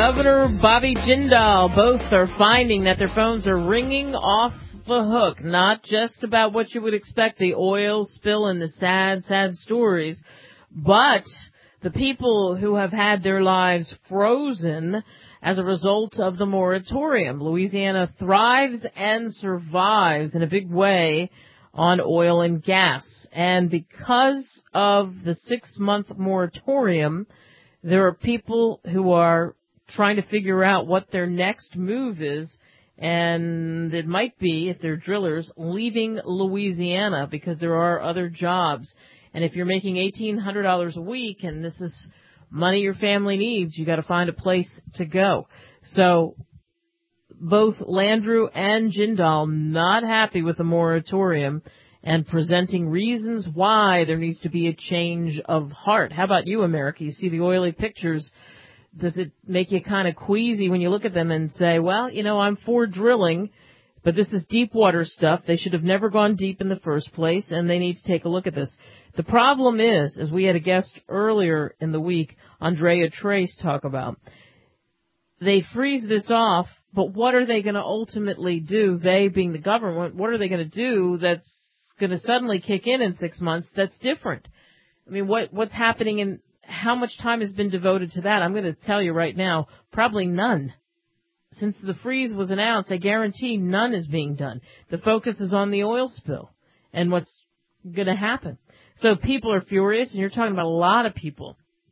Governor Bobby Jindal, both are finding that their phones are ringing off the hook, not just about what you would expect, the oil spill and the sad, sad stories, but the people who have had their lives frozen as a result of the moratorium. Louisiana thrives and survives in a big way on oil and gas. And because of the 6-month moratorium, there are people who are trying to figure out what their next move is. And it might be, if they're drillers, leaving Louisiana because there are other jobs. And if you're making $1,800 a week and this is money your family needs, you got to find a place to go. So both Landrieu and Jindal not happy with the moratorium and presenting reasons why there needs to be a change of heart. How about you, America? You see the oily pictures. Does it make you kind of queasy when you look at them and say, well, you know, I'm for drilling, but this is deep water stuff. They should have never gone deep in the first place, and they need to take a look at this. The problem is, as we had a guest earlier in the week, Andrea Trace, talk about, they freeze this off, but what are they going to ultimately do, they being the government, what are they going to do that's going to suddenly kick in 6 months that's different? I mean, what's happening and how much time has been devoted to that? I'm going to tell you right now, probably none. Since the freeze was announced, I guarantee none is being done. The focus is on the oil spill and what's going to happen. So people are furious, and you're talking about a lot of people,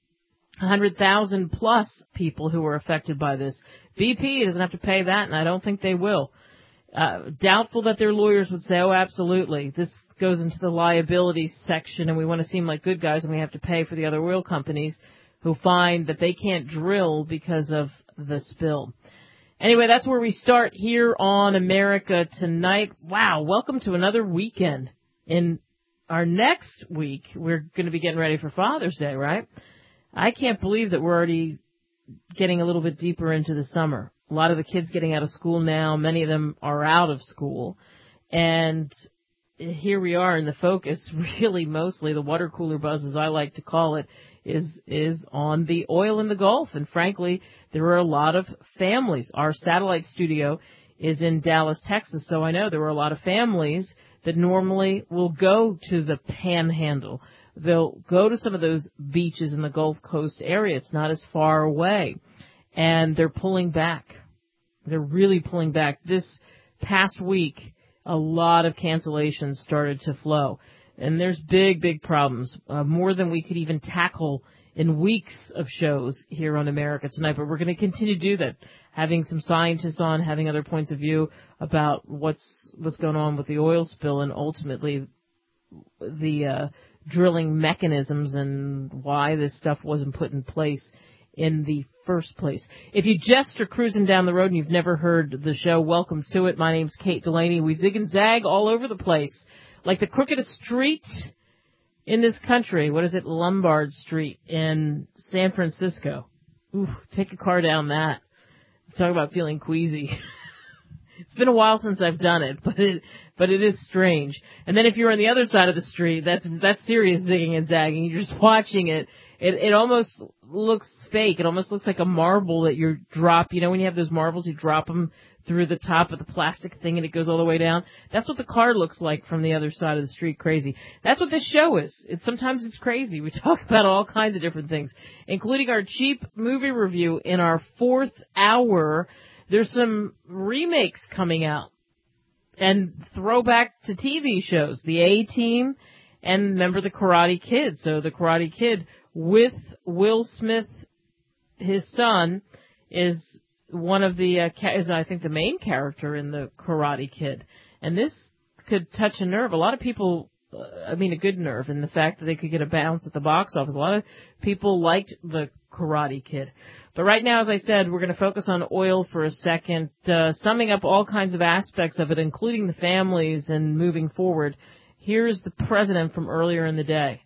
100,000 plus people who are affected by this. BP doesn't have to pay that, and I don't think they will. Doubtful that their lawyers would say, oh, absolutely, this goes into the liability section, and we want to seem like good guys, and we have to pay for the other oil companies who find that they can't drill because of the spill. Anyway, that's where we start here on America Tonight. Wow, welcome to another weekend. In our next week, we're going to be getting ready for Father's Day, right? I can't believe that we're already getting a little bit deeper into the summer. A lot of the kids getting out of school now. Many of them are out of school. And here we are, and the focus really mostly, the water cooler buzz, as I like to call it, is on the oil in the Gulf. And frankly, there are a lot of families. Our satellite studio is in Dallas, Texas, so I know there are a lot of families that normally will go to the Panhandle. They'll go to some of those beaches in the Gulf Coast area. It's not as far away. And they're pulling back. They're really pulling back. This past week, a lot of cancellations started to flow. And there's big, big problems, more than we could even tackle in weeks of shows here on America Tonight. But we're going to continue to do that, having some scientists on, having other points of view about what's going on with the oil spill and ultimately the drilling mechanisms and why this stuff wasn't put in place in the first place. If you just are cruising down the road and you've never heard the show, welcome to it. My name's Kate Delaney. We zig and zag all over the place, like the crookedest street in this country. What is it? Lombard Street in San Francisco. Ooh, take a car down that. Talk about feeling queasy. It's been a while since I've done it, but it is strange. And then if you're on the other side of the street, that's serious zigging and zagging. You're just watching it. It almost looks fake. It almost looks like a marble that you drop. You know, when you have those marbles, you drop them through the top of the plastic thing and it goes all the way down. That's what the car looks like from the other side of the street. Crazy. That's what this show is. Sometimes it's crazy. We talk about all kinds of different things, including our cheap movie review in our 4th hour. There's some remakes coming out and throwback to TV shows. The A-Team and remember the Karate Kid. So the Karate Kid with Will Smith, his son, is one of the, is I think the main character in the Karate Kid. And this could touch a nerve. A lot of people, a good nerve in the fact that they could get a bounce at the box office. A lot of people liked the Karate Kid. But right now, as I said, we're going to focus on oil for a second, summing up all kinds of aspects of it, including the families and moving forward. Here's the president from earlier in the day.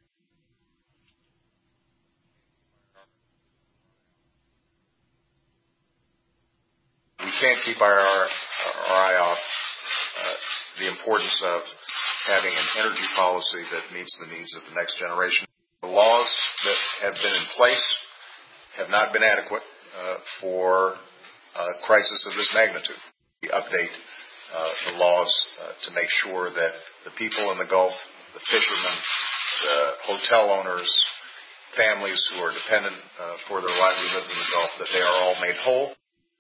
We can't keep our eye off the importance of having an energy policy that meets the needs of the next generation. The laws that have been in place have not been adequate. for a crisis of this magnitude. We update the laws to make sure that the people in the Gulf, the fishermen, the hotel owners, families who are dependent for their livelihoods in the Gulf, that they are all made whole.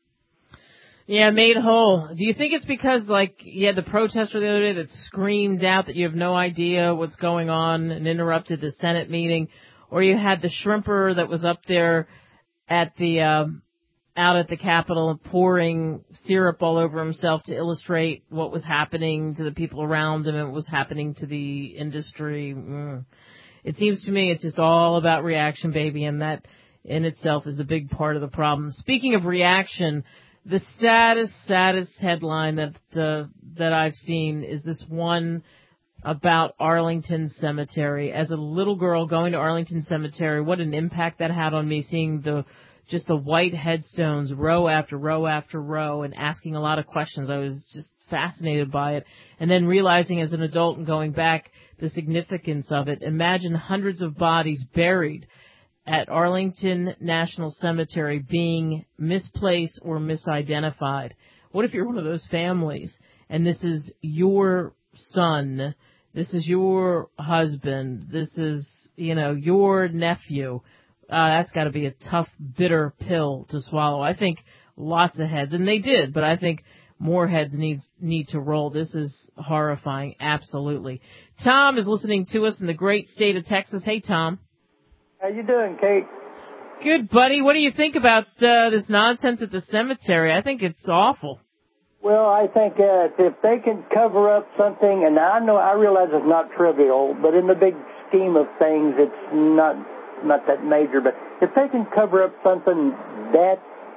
Yeah, made whole. Do you think it's because, like, you had the protester the other day that screamed out that you have no idea what's going on and interrupted the Senate meeting, or you had the shrimper that was up there at the out at the Capitol pouring syrup all over himself to illustrate what was happening to the people around him and what was happening to the industry? It seems to me it's just all about reaction, baby, and that in itself is the big part of the problem. Speaking of reaction, the saddest headline that I've seen is this one about Arlington Cemetery. As a little girl going to Arlington Cemetery, what an impact that had on me, seeing the white headstones row after row after row and asking a lot of questions. I was just fascinated by it. And then realizing as an adult and going back the significance of it. Imagine hundreds of bodies buried at Arlington National Cemetery being misplaced or misidentified. What if you're one of those families and this is your son, this is your husband, this is, your nephew? That's got to be a tough, bitter pill to swallow. I think lots of heads, and they did, but I think more heads need to roll. This is horrifying, absolutely. Tom is listening to us in the great state of Texas. Hey, Tom. How you doing, Kate? Good, buddy. What do you think about this nonsense at the cemetery? I think it's awful. Well, I think if they can cover up something, and I realize it's not trivial, but in the big scheme of things, it's not that major. But if they can cover up something that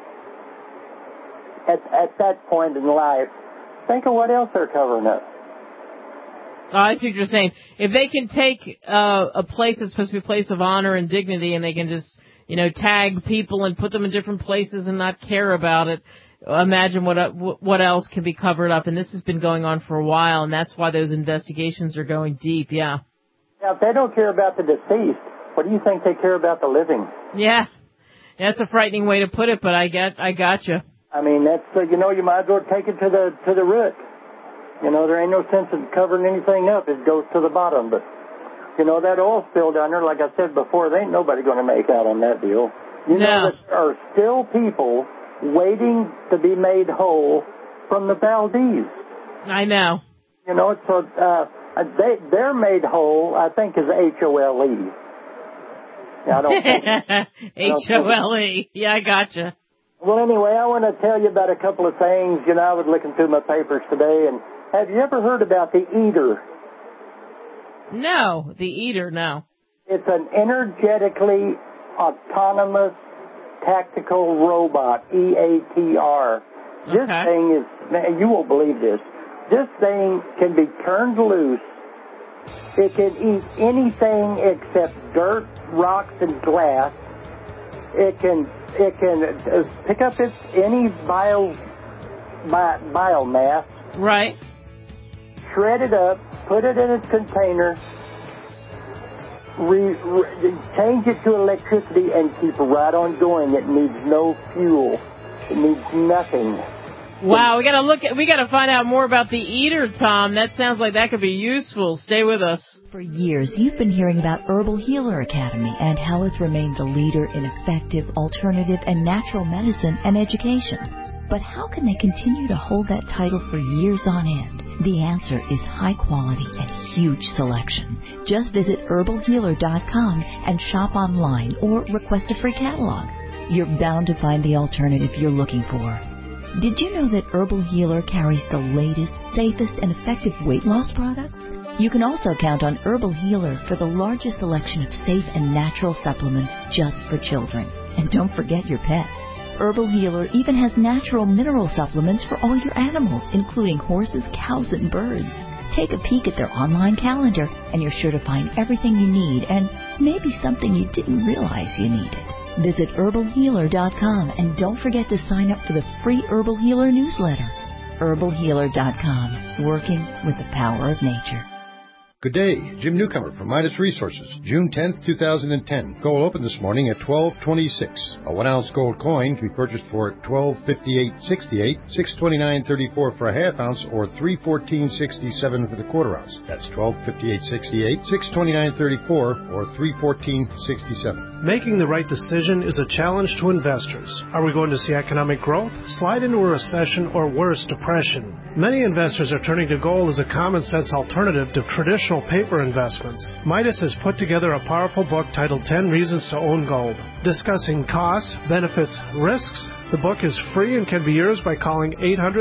at that point in life, think of what else they're covering up. Oh, I see what you're saying. If they can take a place that's supposed to be a place of honor and dignity, and they can just, tag people and put them in different places and not care about it, imagine what else can be covered up. And this has been going on for a while, and that's why those investigations are going deep. Yeah. Now, if they don't care about the deceased, what do you think they care about the living? Yeah, that's a frightening way to put it, but I got you. I mean, that's you might as well take it to the root. There ain't no sense in covering anything up. It goes to the bottom. But, that oil spill down there, like I said before, there ain't nobody going to make out on that deal. You know that there are still people waiting to be made whole from the Valdez. I know. So they're made whole, I think, is HOLE. I don't HOLE. Yeah, I gotcha. Well, anyway, I want to tell you about a couple of things. I was looking through my papers today, and have you ever heard about the Eater? No, the Eater, no. It's an energetically autonomous tactical robot, EATR. This thing is, man, you won't believe this. This thing can be turned loose. It can eat anything except dirt, rocks, and glass. It can pick up any biomass. Right. Shred it up, put it in a container, change it to electricity, and keep right on going. It needs no fuel. It needs nothing. Wow, we gotta find out more about the Eater, Tom. That sounds like that could be useful. Stay with us. For years, you've been hearing about Herbal Healer Academy and how it's remained the leader in effective, alternative, and natural medicine and education. But how can they continue to hold that title for years on end? The answer is high quality and huge selection. Just visit herbalhealer.com and shop online or request a free catalog. You're bound to find the alternative you're looking for. Did you know that Herbal Healer carries the latest, safest, and effective weight loss products? You can also count on Herbal Healer for the largest selection of safe and natural supplements just for children. And don't forget your pets. Herbal Healer even has natural mineral supplements for all your animals, including horses, cows, and birds. Take a peek at their online calendar, and you're sure to find everything you need and maybe something you didn't realize you needed. Visit herbalhealer.com and don't forget to sign up for the free Herbal Healer newsletter. herbalhealer.com, working with the power of nature. Good day, Jim Newcomer from Midas Resources, June 10th, 2010. Gold opened this morning at $12.26. A 1-ounce gold coin can be purchased for $12.5868, $629.34 for a half ounce, or $314.67 for the quarter ounce. That's $12.5868, $629.34, or $314.67. Making the right decision is a challenge to investors. Are we going to see economic growth, slide into a recession, or worse, depression? Many investors are turning to gold as a common-sense alternative to traditional paper investments. Midas has put together a powerful book titled 10 Reasons to Own Gold, discussing costs, benefits, risks. The book is free and can be yours by calling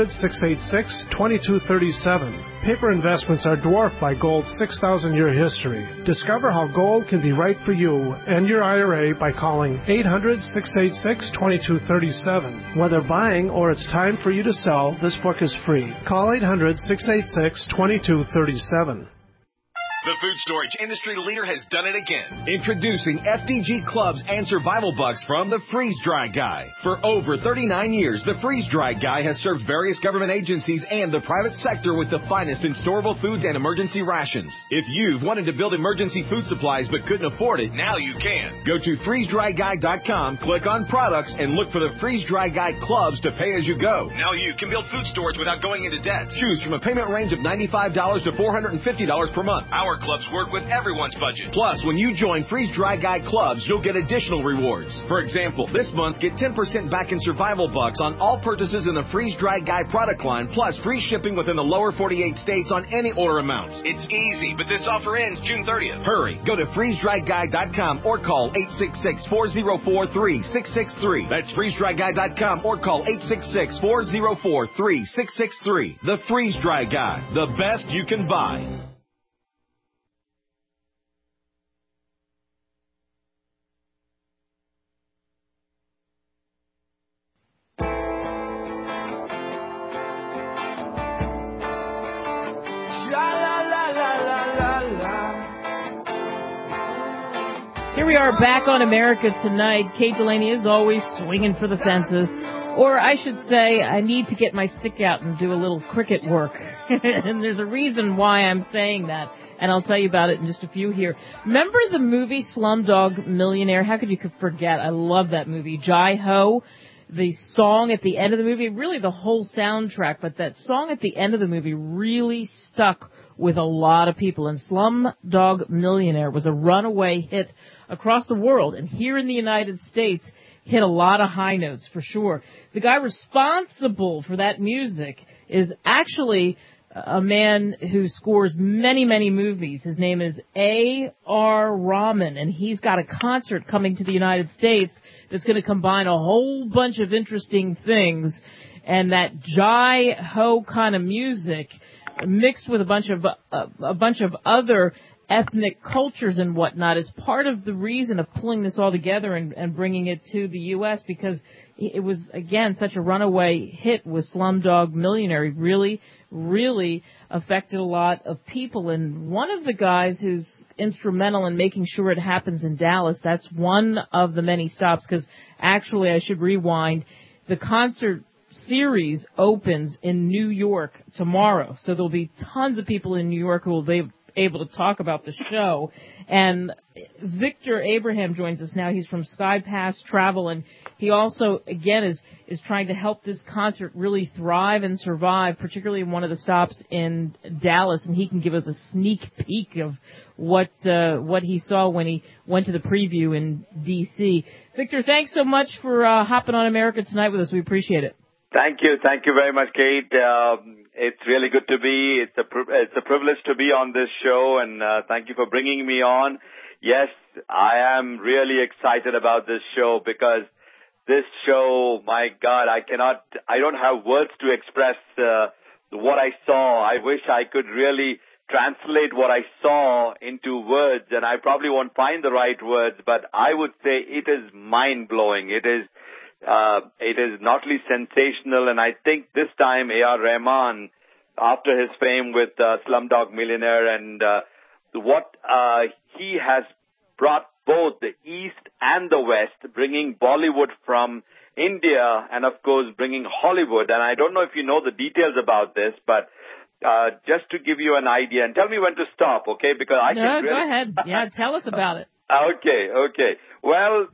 800-686-2237. Paper investments are dwarfed by gold's 6,000-year history. Discover how gold can be right for you and your IRA by calling 800-686-2237. Whether buying or it's time for you to sell, this book is free. Call 800-686-2237. The food storage industry leader has done it again. Introducing FDG Clubs and Survival Bucks from the Freeze Dry Guy. For over 39 years, the Freeze Dry Guy has served various government agencies and the private sector with the finest in storable foods and emergency rations. If you've wanted to build emergency food supplies but couldn't afford it, now you can. Go to freezedryguy.com, click on products, and look for the Freeze Dry Guy Clubs to pay as you go. Now you can build food storage without going into debt. Choose from a payment range of $95 to $450 per month. Our clubs work with everyone's budget. Plus, when you join Freeze Dry Guy Clubs, you'll get additional rewards. For example, this month, get 10% back in Survival Bucks on all purchases in the Freeze Dry Guy product line, plus free shipping within the lower 48 states on any order amount. It's easy, but this offer ends June 30th. Hurry. Go to freezedryguy.com or call 866-404-3663. That's freezedryguy.com or call 866-404-3663. The Freeze Dry Guy. The best you can buy. Here we are back on America Tonight. Kate Delaney is always swinging for the fences. Or I should say, I need to get my stick out and do a little cricket work. And there's a reason why I'm saying that. And I'll tell you about it in just a few here. Remember the movie Slumdog Millionaire? How could you forget? I love that movie. Jai Ho, the song at the end of the movie, really the whole soundtrack, but that song at the end of the movie really stuck with a lot of people. And Slumdog Millionaire was a runaway hit across the world. And here in the United States, hit a lot of high notes for sure. The guy responsible for that music is actually a man who scores many, many movies. His name is A.R. Rahman, and he's got a concert coming to the United States that's going to combine a whole bunch of interesting things. And that Jai Ho kind of music mixed with a bunch of other ethnic cultures and whatnot is part of the reason of pulling this all together and bringing it to the U.S. because it was, again, such a runaway hit with Slumdog Millionaire. It really, really affected a lot of people. And one of the guys who's instrumental in making sure it happens in Dallas, that's one of the many stops because actually I should rewind. The concert series opens in New York tomorrow. So there'll be tons of people in New York who will be able to talk about the show. And Victor Abraham joins us now. He's from Sky Pass Travel, and he also, again, is trying to help this concert really thrive and survive, particularly in one of the stops in Dallas. And he can give us a sneak peek of what he saw when he went to the preview in D.C. Victor, thanks so much for hopping on America Tonight with us. We appreciate it. Thank you very much, Kate. It's really good to be. It's a privilege to be on this show, and thank you for bringing me on. Yes, I am really excited about this show because this show, my God, I don't have words to express what I saw. I wish I could really translate what I saw into words, and I probably won't find the right words, but I would say it is mind-blowing. It is not only sensational, and I think this time A.R. Rahman, after his fame with Slumdog Millionaire and what he has brought both the East and the West, bringing Bollywood from India and, of course, bringing Hollywood. And I don't know if you know the details about this, but just to give you an idea, and tell me when to stop, okay? Because I can really... go ahead. Yeah, tell us about it. Okay. Well,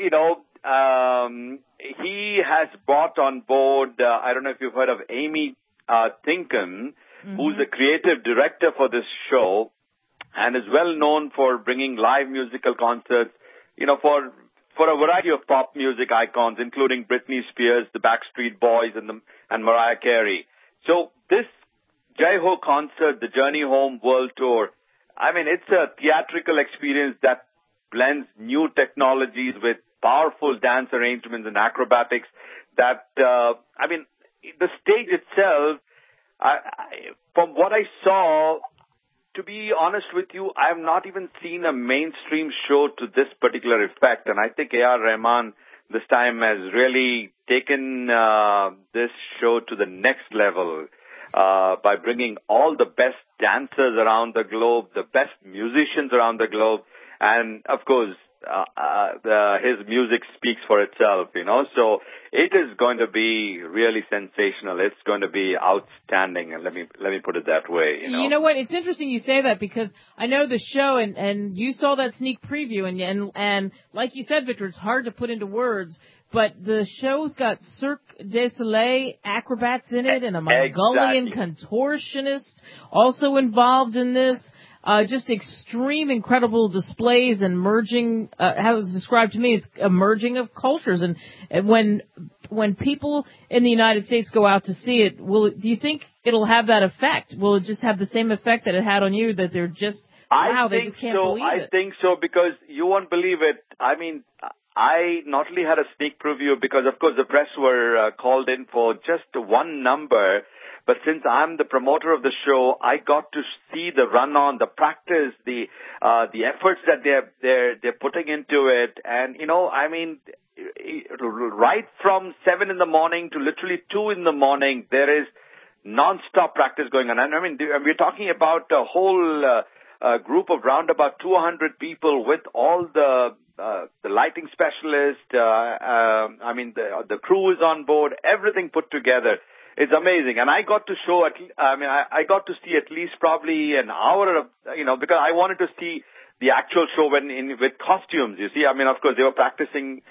he has brought on board, I don't know if you've heard of Amy Tinkham, who's the creative director for this show and is well known for bringing live musical concerts, for a variety of pop music icons, including Britney Spears, the Backstreet Boys, and Mariah Carey. So this Jai Ho concert, the Journey Home World Tour, I mean, it's a theatrical experience that blends new technologies with powerful dance arrangements and acrobatics that, the stage itself, from what I saw, to be honest with you, I have not even seen a mainstream show to this particular effect. And I think A.R. Rahman this time has really taken this show to the next level by bringing all the best dancers around the globe, the best musicians around the globe. And, of course, his music speaks for itself, So it is going to be really sensational. It's going to be outstanding, and let me put it that way. You know what? It's interesting you say that because I know the show, and you saw that sneak preview, and like you said, Victor, it's hard to put into words. But the show's got Cirque du Soleil acrobats in it, and a Mongolian contortionist also involved in this. Just extreme, incredible displays and merging, how it was described to me, is a merging of cultures. And when people in the United States go out to see it, do you think it'll have that effect? Will it just have the same effect that it had on you, that they're just, they just can't believe it? I think so, because you won't believe it. I mean, I not only had a sneak preview because, of course, the press were called in for just one number, but since I'm the promoter of the show, I got to see the run-on, the practice, the efforts that they're putting into it, and right from 7 in the morning to literally 2 in the morning, there is non-stop practice going on. And I mean, we're talking about a whole group of round about 200 people with all the lighting specialist. The crew is on board. Everything put together. It's amazing. And I got to I got to see at least probably an hour of, because I wanted to see the actual show with costumes, you see. I mean, of course, they were practicing,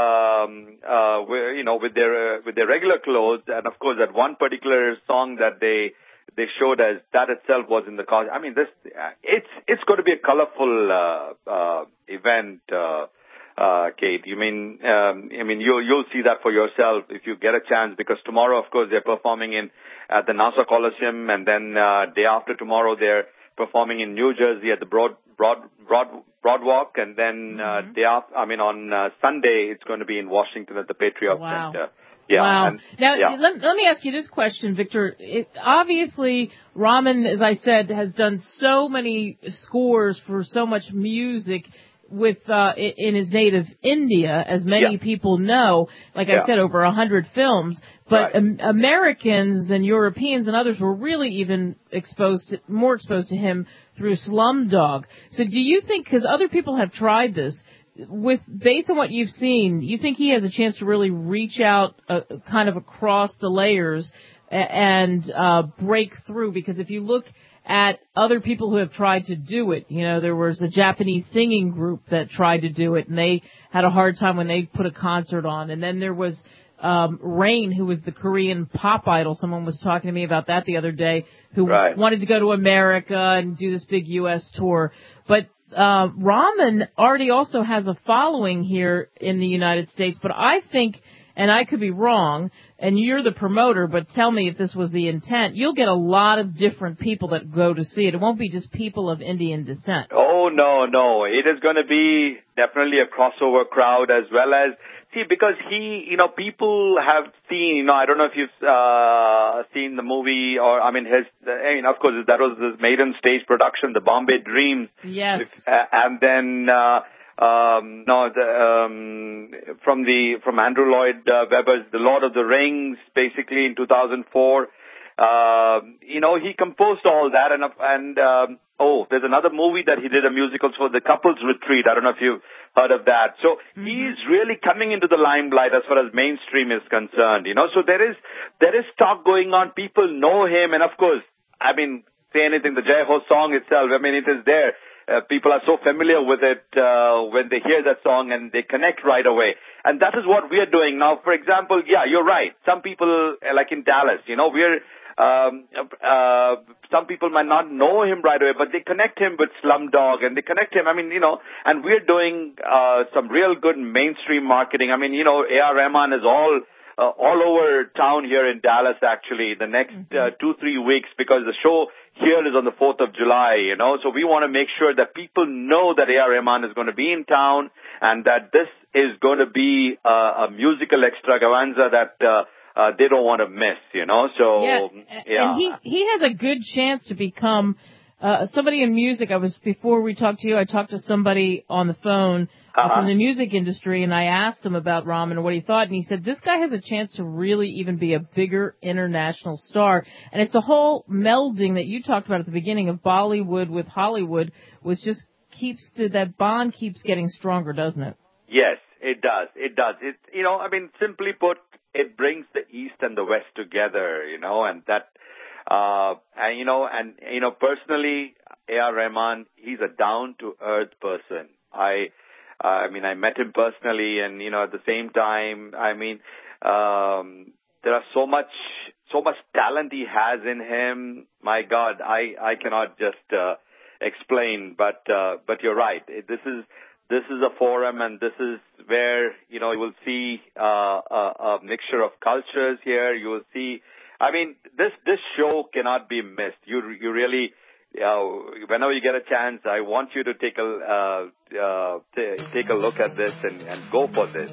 with their regular clothes. And of course, that one particular song that they showed as that itself was in the costume. I mean, it's going to be a colorful, event, Kate. You'll see that for yourself if you get a chance, because tomorrow, of course, they're performing at the Nassau Coliseum, and then day after tomorrow they're performing in New Jersey at the Broadwalk, and then on Sunday it's going to be in Washington at the Patriot Center. Yeah. Wow. Let me ask you this question, Victor. Obviously, Rahman, as I said, has done so many scores for so much music in his native India, as many people know. Like I said, over 100 films. But Americans and Europeans and others were really even more exposed to him through Slumdog. So do you think, because other people have tried this, based on what you've seen, you think he has a chance to really reach out kind of across the layers and break through? Because if you look at other people who have tried to do it, there was a Japanese singing group that tried to do it, and they had a hard time when they put a concert on. And then there was Rain, who was the Korean pop idol. Someone was talking to me about that the other day, who wanted to go to America and do this big U.S. tour. But Rahman already also has a following here in the United States, but I think, and I could be wrong, and you're the promoter, but tell me if this was the intent, you'll get a lot of different people that go to see it. It won't be just people of Indian descent. Oh, no. It is going to be definitely a crossover crowd, as well as, because people have seen, I don't know if you've seen the movie, or, of course, that was his maiden stage production, The Bombay Dreams. Yes. And then, from Andrew Lloyd Webber's The Lord of the Rings, basically in 2004. He composed all that, and there's another movie that he did a musical for, The Couples Retreat. I don't know if you've heard of that. So he's really coming into the limelight as far as mainstream is concerned. So there is talk going on. People know him, and of course, say anything. The Jai Ho song itself, it is there. People are so familiar with it when they hear that song and they connect right away. And that is what we are doing now. For example, yeah, you're right. Some people, like in Dallas, some people might not know him right away, but they connect him with Slumdog and they connect him, and we're doing some real good mainstream marketing. A.R. Rahman is all over town here in Dallas, actually, the next 2-3 weeks, because the show here is on the 4th of July, So we want to make sure that people know that A.R. Rahman is going to be in town and that this is going to be a musical extravaganza that they don't want to miss, So, yeah. And he has a good chance to become somebody in music. Before we talked to you, I talked to somebody on the phone from the music industry, and I asked him about Rahman and what he thought, and he said this guy has a chance to really even be a bigger international star. And it's the whole melding that you talked about at the beginning of Bollywood with Hollywood, which just that bond keeps getting stronger, doesn't it? Yes, it does. It does. Simply put, it brings the East and the West together, and that, personally, A.R. Rahman, he's a down-to-earth person. I met him personally, and, at the same time, there are so much talent he has in him. My God, I cannot just explain, but you're right. This is a forum, and this is where, you will see a mixture of cultures here. You will see, this show cannot be missed. You really, whenever you get a chance, I want you to take a look at this and go for this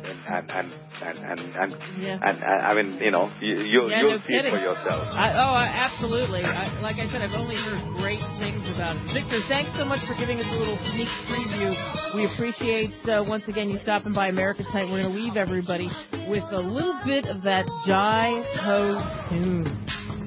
you'll see it for yourself. Absolutely. Like I said, I've only heard great things about it. Victor, thanks so much for giving us a little sneak preview. We appreciate once again you stopping by America Tonight. We're going to leave everybody with a little bit of that Jai Ho tune.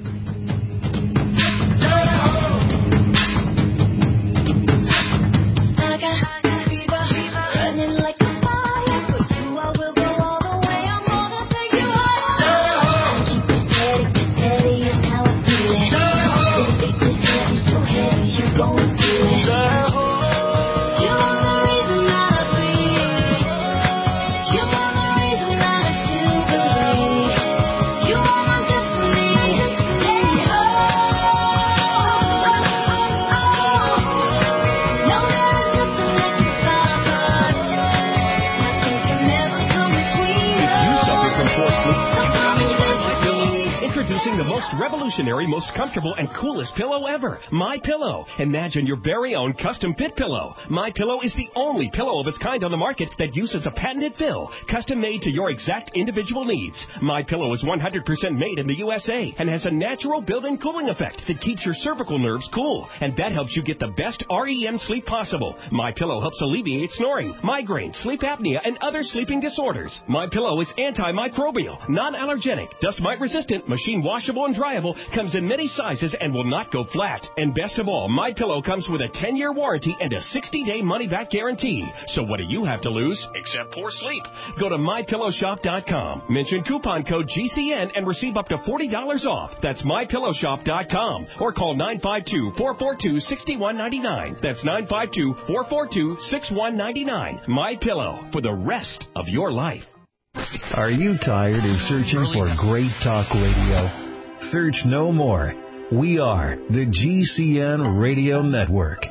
Revolutionary, most comfortable, and coolest pillow ever. MyPillow. Imagine your very own custom fit pillow. MyPillow is the only pillow of its kind on the market that uses a patented fill, custom made to your exact individual needs. MyPillow is 100% made in the USA and has a natural built-in cooling effect that keeps your cervical nerves cool, and that helps you get the best REM sleep possible. MyPillow helps alleviate snoring, migraine, sleep apnea, and other sleeping disorders. MyPillow is antimicrobial, non-allergenic, dust mite resistant, machine washable and dryable, comes in many sizes and will not go flat. And best of all, MyPillow comes with a 10-year warranty and a 60-day money-back guarantee. So what do you have to lose except poor sleep? Go to MyPillowShop.com. Mention coupon code GCN and receive up to $40 off. That's MyPillowShop.com. Or call 952-442-6199. That's 952-442-6199. MyPillow, for the rest of your life. Are you tired of searching for great talk radio? Search no more. We are the GCN Radio Network.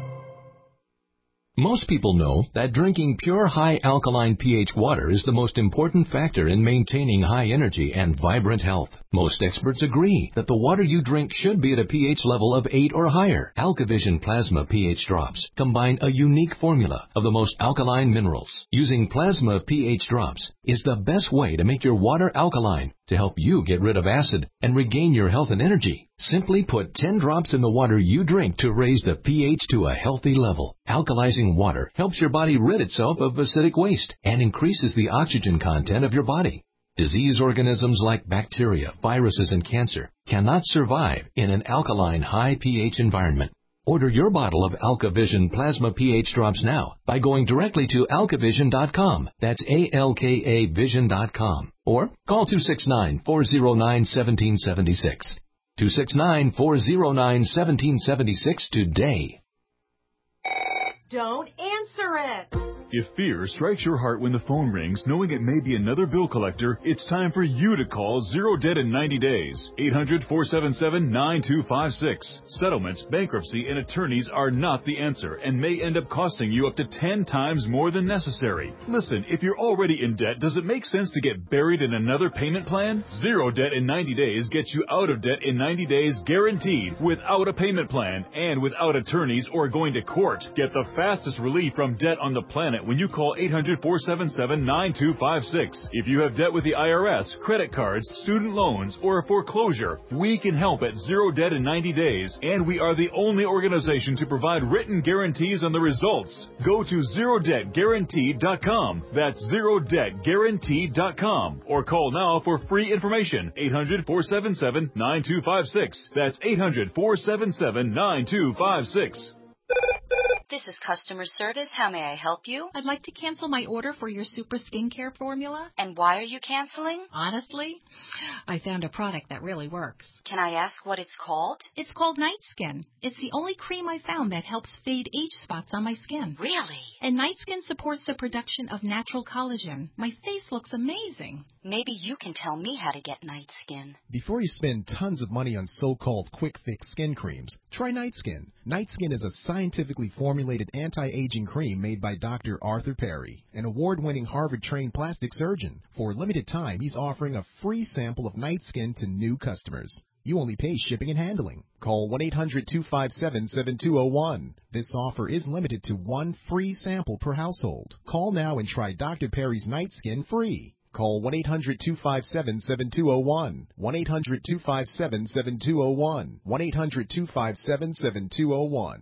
Most people know that drinking pure high alkaline pH water is the most important factor in maintaining high energy and vibrant health. Most experts agree that the water you drink should be at a pH level of 8 or higher. AlkaVision Plasma pH drops combine a unique formula of the most alkaline minerals. Using Plasma pH drops is the best way to make your water alkaline to help you get rid of acid and regain your health and energy. Simply put 10 drops in the water you drink to raise the pH to a healthy level. Alkalizing water helps your body rid itself of acidic waste and increases the oxygen content of your body. Disease organisms like bacteria, viruses, and cancer cannot survive in an alkaline high pH environment. Order your bottle of AlkaVision Plasma pH drops now by going directly to alkavision.com. That's ALKA Vision.com. Or call 269-409-1776. 269-409-1776 today. Don't answer it. If fear strikes your heart when the phone rings, knowing it may be another bill collector, it's time for you to call Zero Debt in 90 days. 800-477-9256. Settlements, bankruptcy, and attorneys are not the answer and may end up costing you up to 10 times more than necessary. Listen, if you're already in debt, does it make sense to get buried in another payment plan? Zero Debt in 90 days gets you out of debt in 90 days guaranteed, without a payment plan and without attorneys or going to court. Get the fastest relief from debt on the planet when you call 800-477-9256. If you have debt with the IRS, credit cards, student loans, or a foreclosure, we can help at Zero Debt in 90 days, and we are the only organization to provide written guarantees on the results. Go to ZeroDebtGuaranteed.com. That's ZeroDebtGuaranteed.com. Or call now for free information. 800-477-9256. That's 800-477-9256. This is customer service. How may I help you? I'd like to cancel my order for your super skincare formula. And why are you canceling? Honestly, I found a product that really works. Can I ask what it's called? It's called Night Skin. It's the only cream I found that helps fade age spots on my skin. Really? And Night Skin supports the production of natural collagen. My face looks amazing. Maybe you can tell me how to get Night Skin. Before you spend tons of money on so-called quick-fix skin creams, try Night Skin. Night Skin is a scientifically formulated anti-aging cream made by Dr. Arthur Perry, an award-winning Harvard-trained plastic surgeon. For a limited time, he's offering a free sample of Night Skin to new customers. You only pay shipping and handling. Call 1-800-257-7201. This offer is limited to one free sample per household. Call now and try Dr. Perry's Night Skin free. Call 1-800-257-7201. 1-800-257-7201. 1-800-257-7201.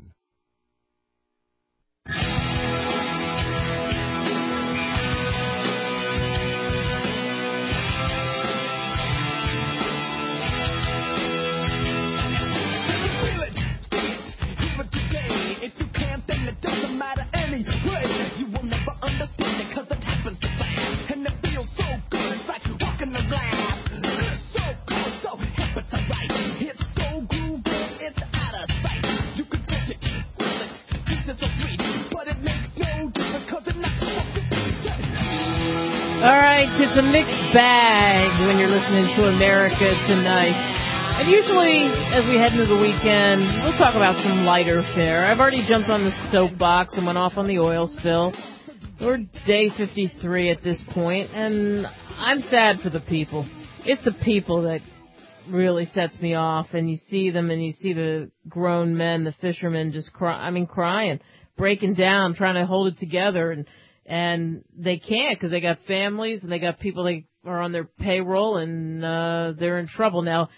All right, it's a mixed bag when you're listening to America Tonight. And usually, as we head into the weekend, we'll talk about some lighter fare. I've already jumped on the soapbox and went off on the oil spill. We're day 53 at this point, and I'm sad for the people. It's the people that really sets me off, and you see them, and you see the grown men, the fishermen, just crying, breaking down, trying to hold it together, and they can't because they got families and they got people that are on their payroll, and they're in trouble. Now,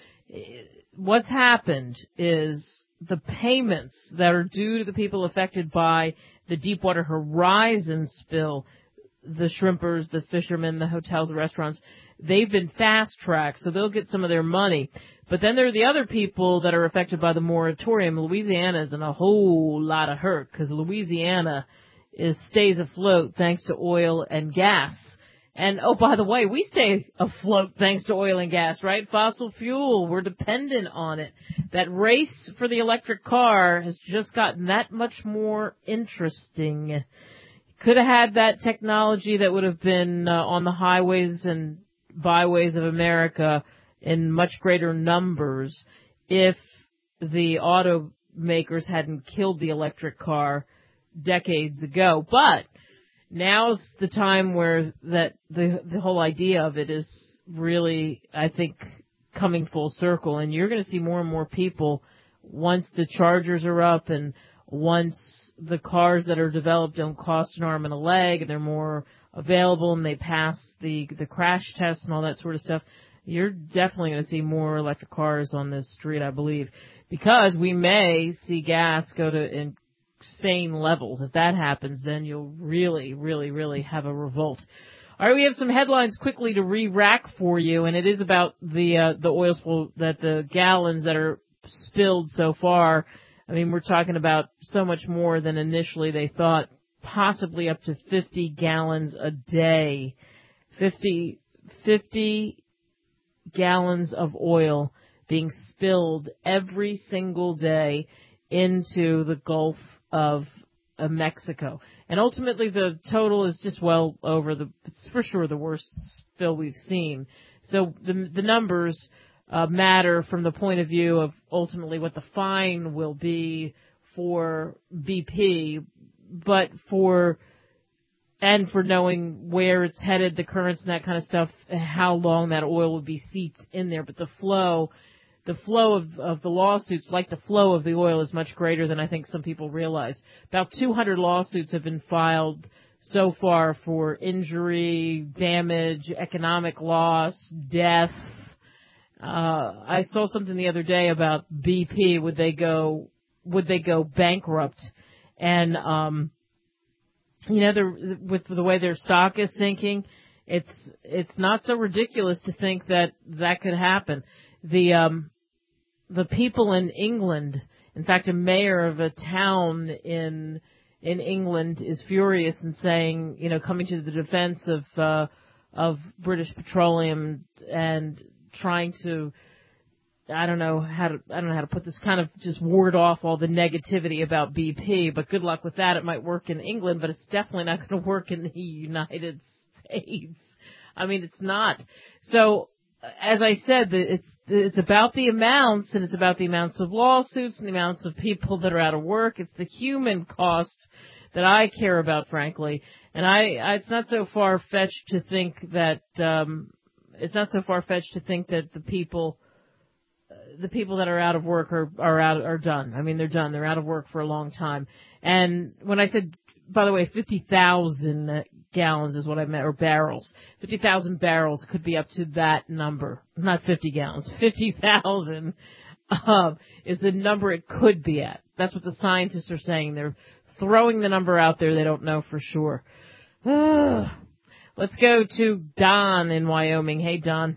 what's happened is the payments that are due to the people affected by the Deepwater Horizon spill, the shrimpers, the fishermen, the hotels, the restaurants, they've been fast-tracked, so they'll get some of their money. But then there are the other people that are affected by the moratorium. Louisiana is in a whole lot of hurt because Louisiana stays afloat thanks to oil and gas. And, oh, by the way, we stay afloat thanks to oil and gas, right? Fossil fuel, we're dependent on it. That race for the electric car has just gotten that much more interesting. Could have had that technology that would have been on the highways and byways of America in much greater numbers if the automakers hadn't killed the electric car decades ago. But now's the time where that the whole idea of it is really, I think, coming full circle. And you're going to see more and more people once the chargers are up and once the cars that are developed don't cost an arm and a leg and they're more available and they pass the crash tests and all that sort of stuff. You're definitely going to see more electric cars on this street, I believe, because we may see gas go to insane levels. If that happens, then you'll really, really, really have a revolt. All right, we have some headlines quickly to re-rack for you, and it is about the oil spill, that the gallons that are spilled so far. I mean, we're talking about so much more than initially they thought, possibly up to 50 gallons a day. 50 gallons of oil being spilled every single day into the Gulf of Mexico. And ultimately the total is just well over it's for sure the worst spill we've seen. So the numbers matter from the point of view of ultimately what the fine will be for BP, but for knowing where it's headed, the currents and that kind of stuff, how long that oil will be seeped in there. But the flow of the lawsuits, like the flow of the oil, is much greater than I think some people realize. About 200 lawsuits have been filed so far for injury, damage, economic loss, death. I saw something the other day about BP. Would they go bankrupt? And with the way their stock is sinking, it's not so ridiculous to think that could happen. The people in England, in fact, a mayor of a town in England is furious and saying, coming to the defense of British Petroleum and trying to, I don't know how to put this, kind of just ward off all the negativity about BP, but good luck with that. It might work in England, but it's definitely not going to work in the United States. I mean, it's not. So, as I said, it's about the amounts, and it's about the amounts of lawsuits and the amounts of people that are out of work. It's the human costs that I care about, frankly. And it's not so far-fetched to think that the people that are out of work are done. I mean, they're done. They're out of work for a long time. And when I said, by the way, 50,000 gallons is what I meant, or barrels. 50,000 barrels could be up to that number. Not 50 gallons. 50,000 is the number it could be at. That's what the scientists are saying. They're throwing the number out there. They don't know for sure. Let's go to Don in Wyoming. Hey, Don.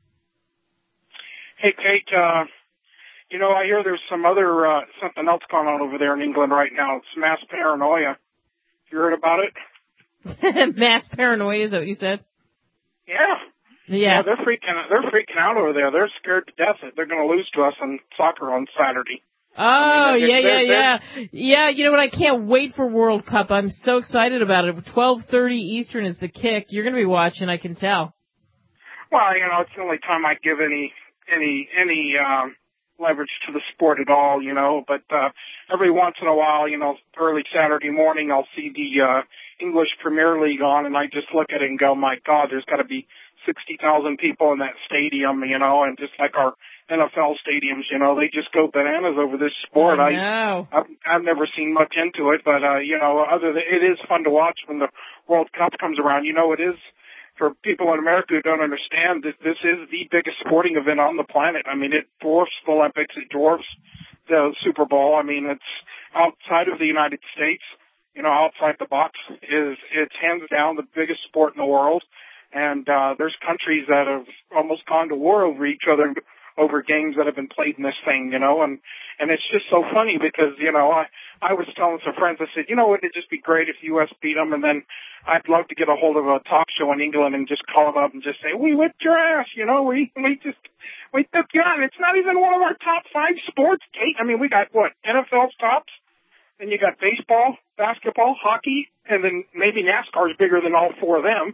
Hey, Kate. I hear there's some other something else going on over there in England right now. It's mass paranoia. You heard about it? Mass paranoia, is that what you said? Yeah, they're freaking out over there. They're scared to death that they're going to lose to us in soccer on Saturday. Oh, yeah. You know what? I can't wait for World Cup. I'm so excited about it. 12:30 Eastern is the kick. You're going to be watching, I can tell. Well, it's the only time I give any leverage to the sport at all, but every once in a while, early Saturday morning, I'll see the English Premier League on, and I just look at it and go, my God, there's got to be 60,000 people in that stadium, and just like our NFL stadiums, they just go bananas over this sport. I know. I've never seen much into it, but, it is fun to watch when the World Cup comes around. It is, for people in America who don't understand, this is the biggest sporting event on the planet. I mean, it dwarfs the Olympics. It dwarfs the Super Bowl. I mean, it's outside of the United States, outside the box. It's hands down the biggest sport in the world. And there's countries that have almost gone to war over each other over games that have been played in this thing, and it's just so funny because, I was telling some friends, I said, it'd just be great if the U.S. beat them, and then I'd love to get a hold of a talk show in England and just call them up and just say, we whipped your ass, we took you on. It's not even one of our top 5 sports, Kate. I mean, we got, NFL's tops, then you got baseball, basketball, hockey, and then maybe NASCAR's bigger than all 4 of them,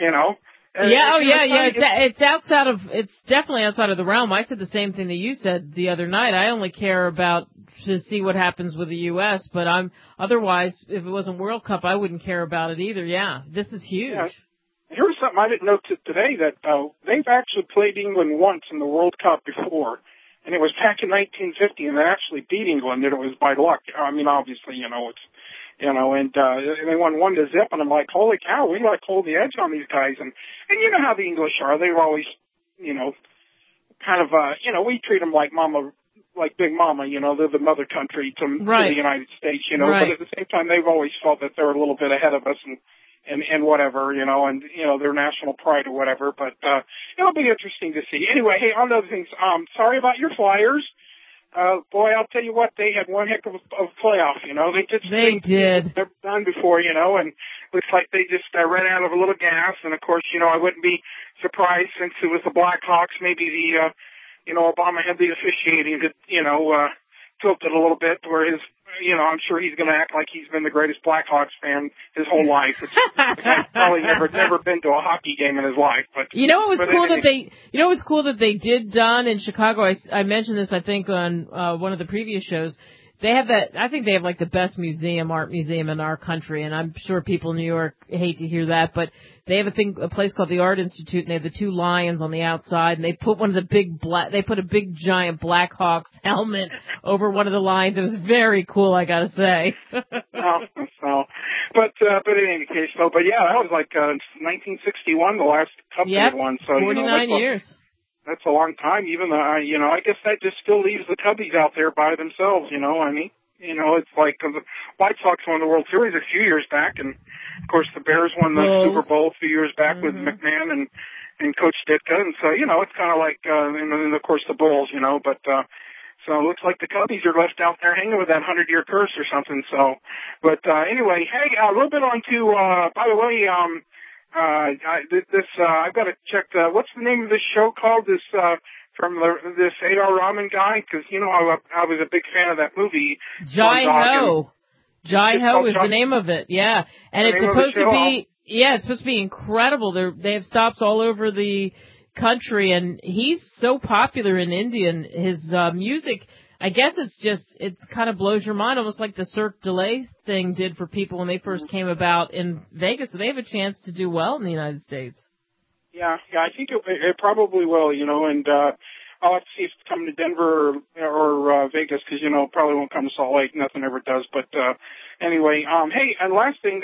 It's definitely outside of the realm. I said the same thing that you said the other night. I only care about to see what happens with the U.S., but otherwise, if it wasn't World Cup, I wouldn't care about it either. Yeah, this is huge. Yeah. Here's something I didn't know today, that they've actually played England once in the World Cup before, and it was back in 1950, and they actually beat England, and it was by luck. I mean, obviously, it's... and they won 1-0, and I'm like, holy cow, we hold the edge on these guys. And you know how the English are. They're always, kind of, we treat them like Big Mama, they're the mother country to the United States, Right. But at the same time, they've always felt that they're a little bit ahead of us and whatever, and, their national pride or whatever. But, it'll be interesting to see. Anyway, hey, on other things, sorry about your Flyers. Boy, I'll tell you what, they had one heck of a playoff, They did. They've done before, and looks like they just ran out of a little gas. And of course, I wouldn't be surprised since it was the Blackhawks. Maybe Obama had the officiating, tilted a little bit where his, I'm sure he's going to act like he's been the greatest Blackhawks fan his whole life. Which he's probably never been to a hockey game in his life. But it was cool that they did, Don, in Chicago. I mentioned this, I think, on one of the previous shows. They have I think they have like the best art museum in our country, and I'm sure people in New York hate to hear that, but they have a place called the Art Institute, and they have the two lions on the outside, and they put they put a big giant Blackhawks helmet over one of the lions. It was very cool, I gotta say. But in any case, that was like 1961, the last cup they won. So 49 years. That's a long time, even though, I guess that just still leaves the Cubbies out there by themselves, it's like the White Sox won the World Series a few years back, and of course the Bears won the Super Bowl a few years back with McMahon and Coach Ditka, and so, it's kind of like, and then of course the Bulls, but, so it looks like the Cubbies are left out there hanging with that 100-year curse or something, so, but, anyway, hey, a little bit on to, by the way, I've got to check what's the name of this show called? This this A.R. Rahman guy, because I was a big fan of that movie. Jai Ho. Jai Ho is the name of it. Yeah, and it's supposed to be. Yeah, it's supposed to be incredible. They have stops all over the country, and he's so popular in India. And his music, I guess it kind of blows your mind, almost like the Cirque du Soleil thing did for people when they first came about in Vegas. So they have a chance to do well in the United States. Yeah, I think it probably will, and I'll have to see if it's coming to Denver or Vegas, because, probably won't come to Salt Lake. Nothing ever does. But anyway, hey, and last thing,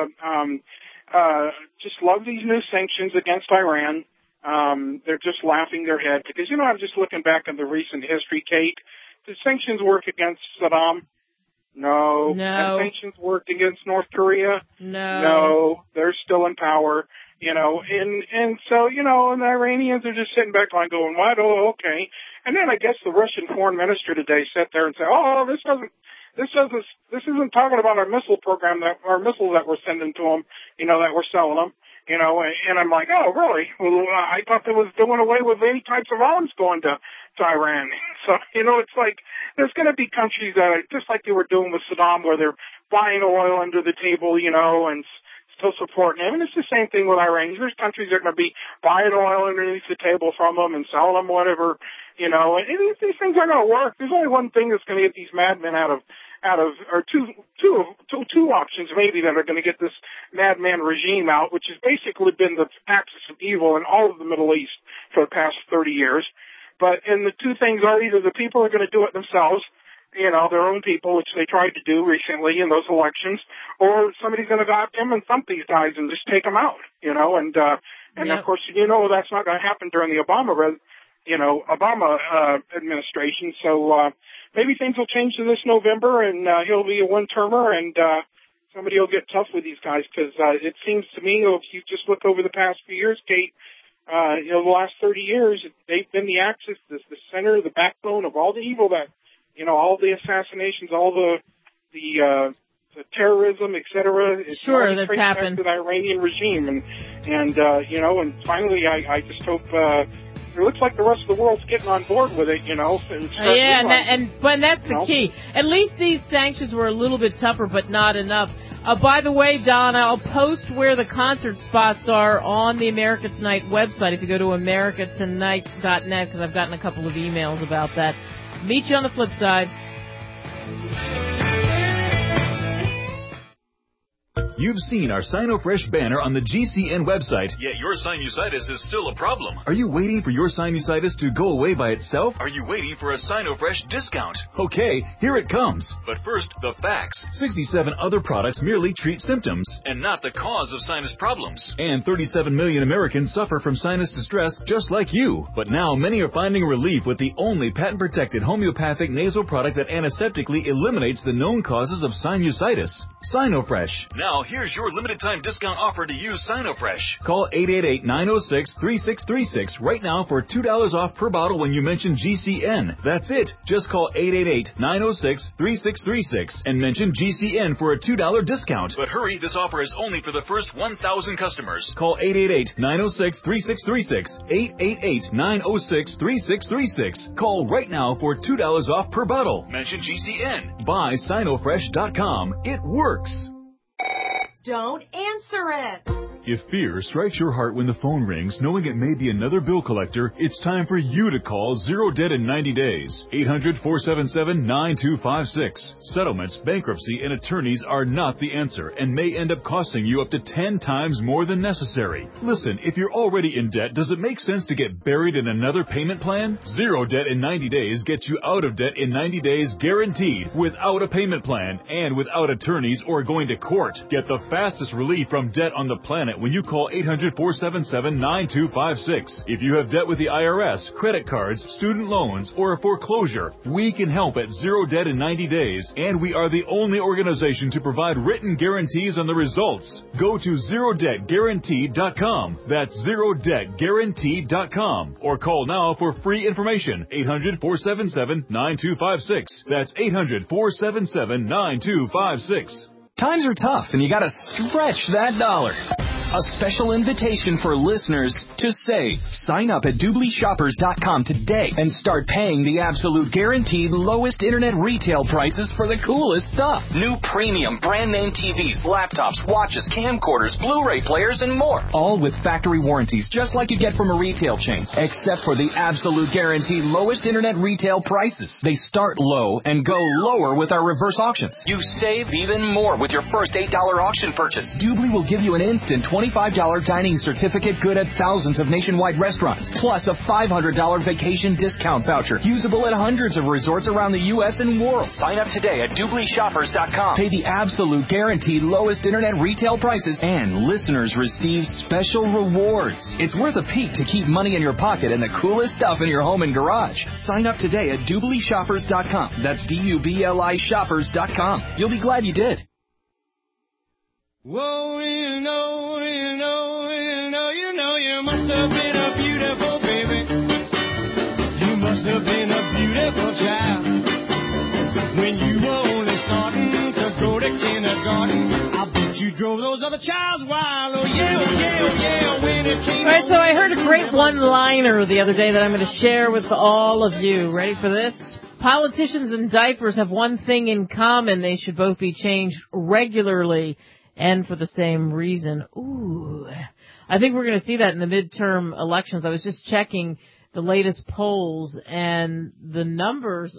just love these new sanctions against Iran. They're just laughing their head, because, I'm just looking back at the recent history, Kate. Did sanctions work against Saddam? No. Have sanctions worked against North Korea? No. They're still in power, and so, and the Iranians are just sitting back going, what? Oh, okay. And then I guess the Russian foreign minister today sat there and said, this isn't talking about our missile program, our missiles that we're sending to them, that we're selling them. And I'm like, oh, really? Well, I thought that was doing away with any types of arms going to Iran. So, it's like there's going to be countries that are just like they were doing with Saddam, where they're buying oil under the table, and still supporting him. And it's the same thing with Iran. There's countries that are going to be buying oil underneath the table from them and selling them whatever, and these things aren't going to work. There's only one thing that's going to get these madmen out of, or two options maybe that are going to get this madman regime out, which has basically been the axis of evil in all of the Middle East for the past 30 years. And the two things are either the people are going to do it themselves, their own people, which they tried to do recently in those elections, or somebody's going to go after them and thump these guys and just take them out, and of course, that's not going to happen during the Obama administration. So, maybe things will change to this November, and he'll be a one-termer, and somebody will get tough with these guys, because it seems to me, if you just look over the past few years, Kate, the last 30 years, they've been the axis, the center, the backbone of all the evil that, all the assassinations, all the terrorism, et cetera. Sure, that's happened to the Iranian regime, and finally, I just hope. It looks like the rest of the world's getting on board with it, but that's the key. At least these sanctions were a little bit tougher, but not enough. By the way, Don, I'll post where the concert spots are on the America Tonight website if you go to americatonight.net, because I've gotten a couple of emails about that. Meet you on the flip side. You've seen our SinoFresh banner on the GCN website, yet your sinusitis is still a problem. Are you waiting for your sinusitis to go away by itself? Are you waiting for a SinoFresh discount? Okay, here it comes. But first, the facts. 67 other products merely treat symptoms and not the cause of sinus problems. And 37 million Americans suffer from sinus distress just like you. But now many are finding relief with the only patent-protected homeopathic nasal product that antiseptically eliminates the known causes of sinusitis. SinoFresh. Now here's your limited time discount offer to use SinoFresh. Call 888-906-3636 right now for $2 off per bottle when you mention GCN. That's it. Just call 888-906-3636 and mention GCN for a $2 discount. But hurry, this offer is only for the first 1,000 customers. Call 888-906-3636. 888-906-3636. Call right now for $2 off per bottle. Mention GCN. Buy SinoFresh.com. It works. Don't answer it. If fear strikes your heart when the phone rings, knowing it may be another bill collector, it's time for you to call Zero Debt in 90 days. 800-477-9256. Settlements, bankruptcy, and attorneys are not the answer and may end up costing you up to 10 times more than necessary. Listen, if you're already in debt, does it make sense to get buried in another payment plan? Zero Debt in 90 days gets you out of debt in 90 days guaranteed, without a payment plan and without attorneys or going to court. Get the fastest relief from debt on the planet when you call 800-477-9256. If you have debt with the IRS, credit cards, student loans, or a foreclosure, we can help at Zero Debt in 90 days, and we are the only organization to provide written guarantees on the results. Go to ZeroDebtGuaranteed.com. That's ZeroDebtGuaranteed.com. Or call now for free information. 800-477-9256. That's 800-477-9256. Times are tough, and you gotta stretch that dollar. A special invitation for listeners to save. Sign up at DoubleShoppers.com today and start paying the absolute guaranteed lowest internet retail prices for the coolest stuff. New premium brand name TVs, laptops, watches, camcorders, Blu-ray players, and more. All with factory warranties, just like you get from a retail chain, except for the absolute guaranteed lowest internet retail prices. They start low and go lower with our reverse auctions. You save even more with your first $8 auction purchase. Doobly will give you an instant $25 dining certificate good at thousands of nationwide restaurants, plus a $500 vacation discount voucher, usable at hundreds of resorts around the U.S. and world. Sign up today at DoublyShoppers.com. Pay the absolute guaranteed lowest internet retail prices, and listeners receive special rewards. It's worth a peek to keep money in your pocket and the coolest stuff in your home and garage. Sign up today at DoublyShoppers.com. That's DUBLI Shoppers.com. You'll be glad you did. Whoa, you must have been a beautiful baby. You must have been a beautiful child. When you were only starting to go to kindergarten, I bet you drove those other childs wild. Oh yeah, oh yeah, oh yeah, when it came. All right, so I heard a great one-liner the other day that I'm going to share with all of you. Ready for this? Politicians and diapers have one thing in common. They should both be changed regularly. And for the same reason. Ooh. I think we're going to see that in the midterm elections. I was just checking the latest polls, and the numbers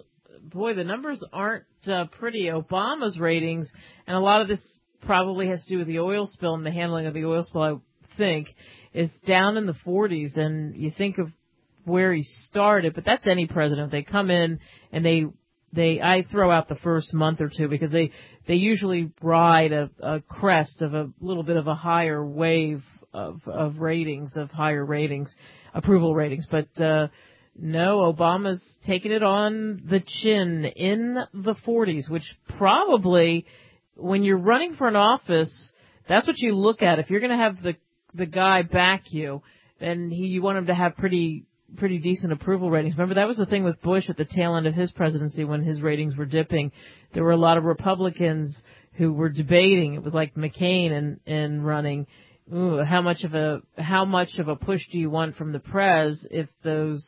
aren't pretty. Obama's ratings, and a lot of this probably has to do with the oil spill and the handling of the oil spill, I think, is down in the 40s. And you think of where he started, but that's any president. They come in and I throw out the first month or two because they usually ride a crest of a little bit of a higher wave of ratings, of higher ratings, approval ratings. But no, Obama's taking it on the chin in the 40s, which probably when you're running for an office, that's what you look at. If you're going to have the guy back you, then you want him to have pretty decent approval ratings. Remember, that was the thing with Bush at the tail end of his presidency when his ratings were dipping. There were a lot of Republicans who were debating. It was like McCain and running. Ooh, how much of a push do you want from the prez if those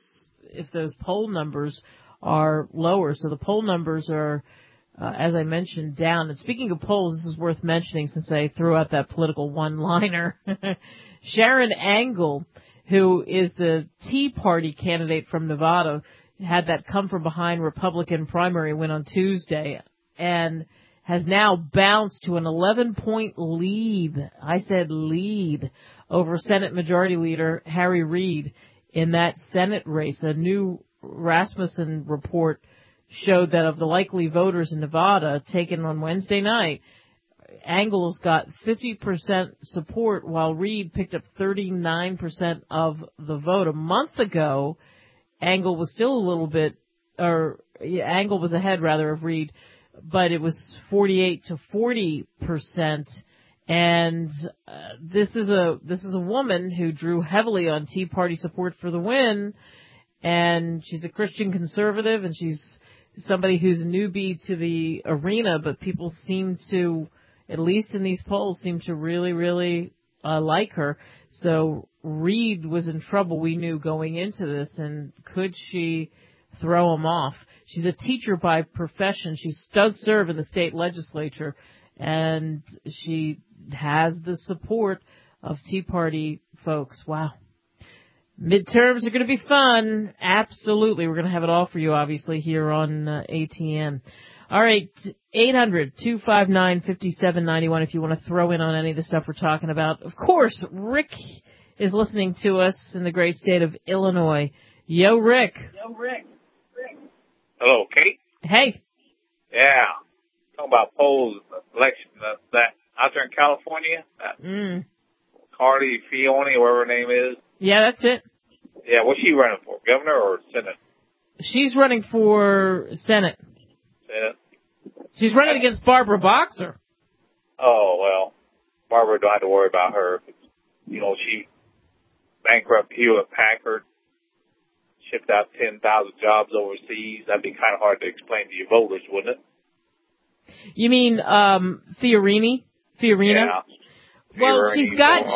poll numbers are lower? So the poll numbers are, as I mentioned, down. And speaking of polls, this is worth mentioning since I threw out that political one-liner. Sharon Angle, who is the Tea Party candidate from Nevada, had that come-from-behind Republican primary win on Tuesday and has now bounced to an 11-point lead. I said lead over Senate Majority Leader Harry Reid in that Senate race. A new Rasmussen report showed that of the likely voters in Nevada taken on Wednesday night, Angle's got 50% support, while Reid picked up 39% of the vote. A month ago, Angle was still a little bit, Angle was ahead rather of Reid, but it was 48 to 40%, And this is a woman who drew heavily on Tea Party support for the win, and she's a Christian conservative, and she's somebody who's a newbie to the arena, but people seem to, at least in these polls, seem to really, really like her. So Reed was in trouble, we knew, going into this, and could she throw him off? She's a teacher by profession. She does serve in the state legislature, and she has the support of Tea Party folks. Wow. Midterms are going to be fun. Absolutely. We're going to have it all for you, obviously, here on ATN. All right, 800-259-5791 if you want to throw in on any of the stuff we're talking about. Of course, Rick is listening to us in the great state of Illinois. Yo, Rick. Hello, Kate. Hey. Yeah. Talking about polls, election, that out there in California, Carly Fiore, whatever her name is. Yeah, that's it. Yeah, what's she running for, governor or Senate? She's running for Senate. Senate. She's running against Barbara Boxer. Oh, well, Barbara don't have to worry about her. You know, she bankrupted Hewlett Packard, shipped out 10,000 jobs overseas. That'd be kind of hard to explain to your voters, wouldn't it? You mean Fiorina? Yeah. Well, she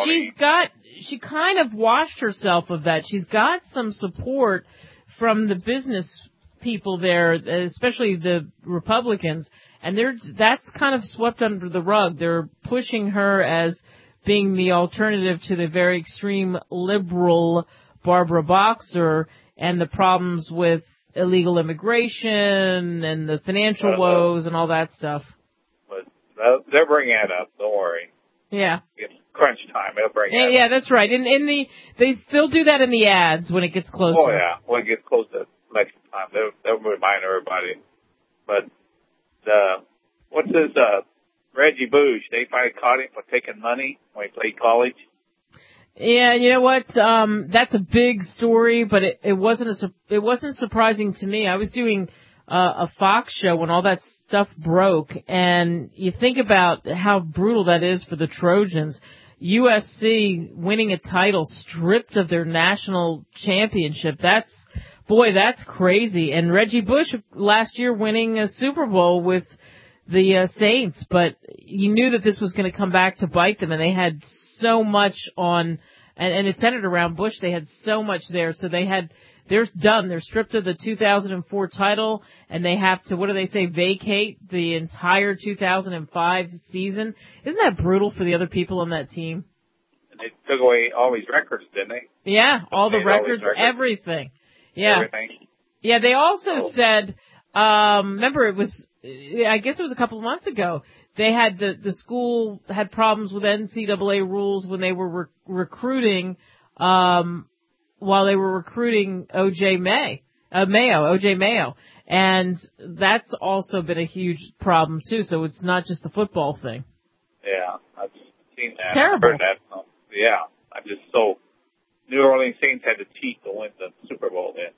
kind of washed herself of that. She's got some support from the business people there, especially the Republicans, and that's kind of swept under the rug. They're pushing her as being the alternative to the very extreme liberal Barbara Boxer and the problems with illegal immigration and the financial woes and all that stuff. But they're bringing it up. Don't worry. Yeah. It's crunch time. They'll bring it up. Yeah, that's right. They still do that in the ads when it gets closer. Oh, yeah. When it gets close to election time, they'll remind everybody. But what's this Reggie Bush? They finally caught him for taking money when he played college. Yeah, you know what? That's a big story, but it wasn't surprising to me. I was doing a Fox show when all that stuff broke, and you think about how brutal that is for the Trojans. USC winning a title stripped of their national championship. That's crazy. And Reggie Bush last year winning a Super Bowl with the Saints, but you knew that this was going to come back to bite them, and they had so much on, and it centered around Bush. They had so much there, so they're done. They're stripped of the 2004 title, and they have to, what do they say, vacate the entire 2005 season. Isn't that brutal for the other people on that team? And they took away all these records, didn't they? Yeah, all the records, everything. Yeah. Everything. Yeah, they also said, remember I guess it was a couple of months ago, they had the school had problems with NCAA rules when they were recruiting, while they were recruiting OJ Mayo. And that's also been a huge problem too, so it's not just the football thing. Yeah, I've seen that. Terrible. I've heard that. Yeah, New Orleans Saints had to cheat to win the Super Bowl then.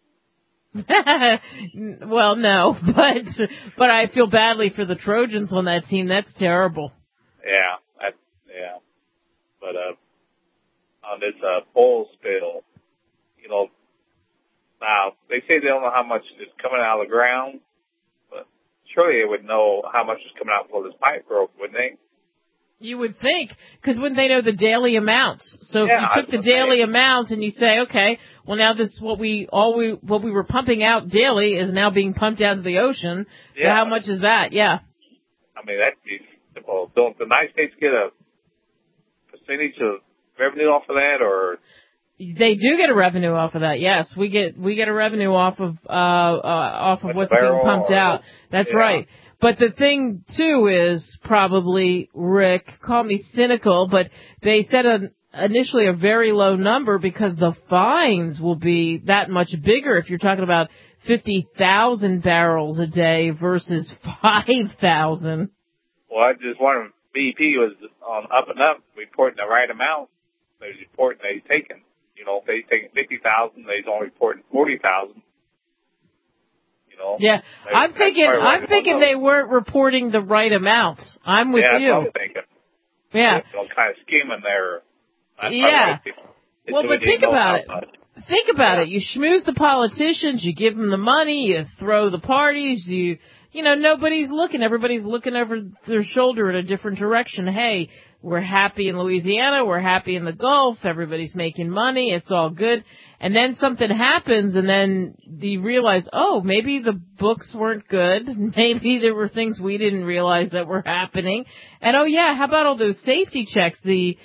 Well, no, but I feel badly for the Trojans on that team. That's terrible. Yeah. But on this poll spill, you know, now they say they don't know how much is coming out of the ground, but surely they would know how much is coming out before this pipe broke, wouldn't they? You would think, because wouldn't they know the daily amounts? So if you took the daily amounts and you say, okay, well now this what we were pumping out daily is now being pumped out to the ocean. Yeah. So how much is that? Yeah. I mean, well, don't the United States get a percentage of revenue off of that, or? They do get a revenue off of that. Yes, we get a revenue off of what's being pumped out. That's right. But the thing, too, is probably, Rick, call me cynical, but they said initially a very low number because the fines will be that much bigger if you're talking about 50,000 barrels a day versus 5,000. Well, I just wondered if BP was on up and up, reporting the right amount. They're reporting they've taken. You know, if they've taken 50,000, they're only reporting 40,000. Yeah, I'm thinking they weren't reporting the right amount. I'm with you. Yeah, that's what I'm thinking. Yeah. Kind of scheming there. Yeah. Well, but think about it. Think about it. You schmooze the politicians, you give them the money, you throw the parties, you know, nobody's looking. Everybody's looking over their shoulder in a different direction. Hey, we're happy in Louisiana, we're happy in the Gulf, everybody's making money, it's all good. And then something happens, and then you realize, oh, maybe the books weren't good. Maybe there were things we didn't realize that were happening. And oh yeah, how about all those safety checks the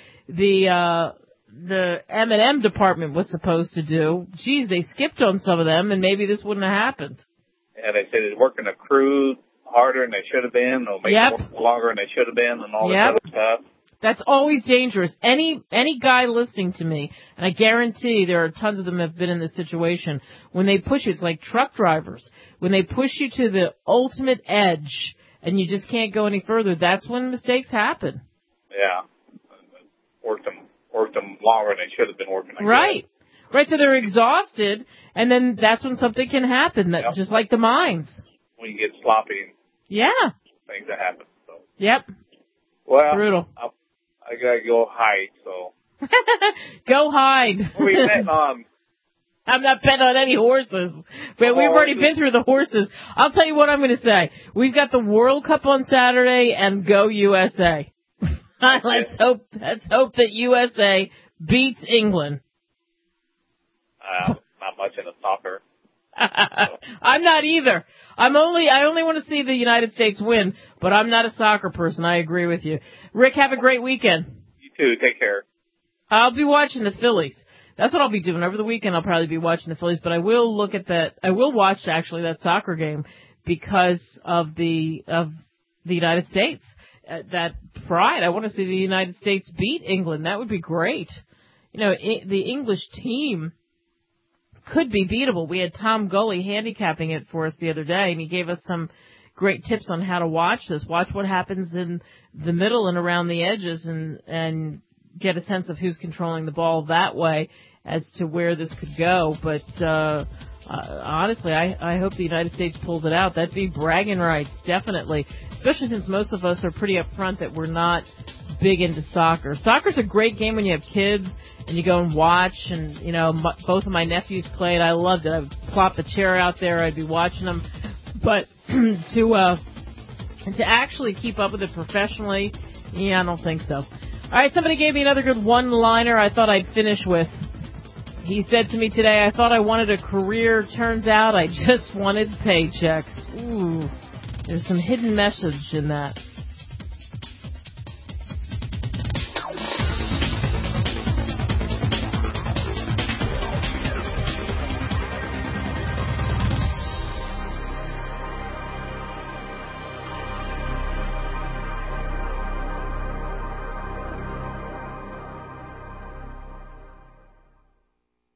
M&M department was supposed to do? Geez, they skipped on some of them, and maybe this wouldn't have happened. Yeah, they said they're working a crew harder than they should have been, or maybe longer than they should have been, and all this other stuff. That's always dangerous. Any guy listening to me, and I guarantee there are tons of them that have been in this situation, when they push you, it's like truck drivers. When they push you to the ultimate edge and you just can't go any further, that's when mistakes happen. Yeah. Worked them longer than they should have been working. Right. Right, so they're exhausted, and then that's when something can happen, just like the mines. When you get sloppy. Yeah. Things that happen. So. Yep. Well, brutal. I gotta go hide, so. Go hide. What are you betting on? I'm not betting on any horses. But we've already been through the horses. I'll tell you what I'm going to say. We've got the World Cup on Saturday, and go USA. Let's hope that USA beats England. Not much into soccer. I'm not either. I only want to see the United States win, but I'm not a soccer person. I agree with you. Rick, have a great weekend. You too. Take care. I'll be watching the Phillies. That's what I'll be doing. Over the weekend, I'll probably be watching the Phillies, but I will look at that. I will watch, actually, that soccer game because of the United States. That pride. I want to see the United States beat England. That would be great. You know, the English team could be beatable. We had Tom Gully handicapping it for us the other day, and he gave us some great tips on how to watch this. Watch what happens in the middle and around the edges, and get a sense of who's controlling the ball that way as to where this could go. But honestly, I hope the United States pulls it out. That'd be bragging rights, definitely, especially since most of us are pretty upfront that we're not big into soccer. Soccer's a great game when you have kids and you go and watch, and, you know, both of my nephews played. I loved it. I would plop the chair out there. I'd be watching them. But to actually keep up with it professionally, yeah, I don't think so. All right, somebody gave me another good one-liner I thought I'd finish with. He said to me today, I thought I wanted a career. Turns out I just wanted paychecks. Ooh, there's some hidden message in that.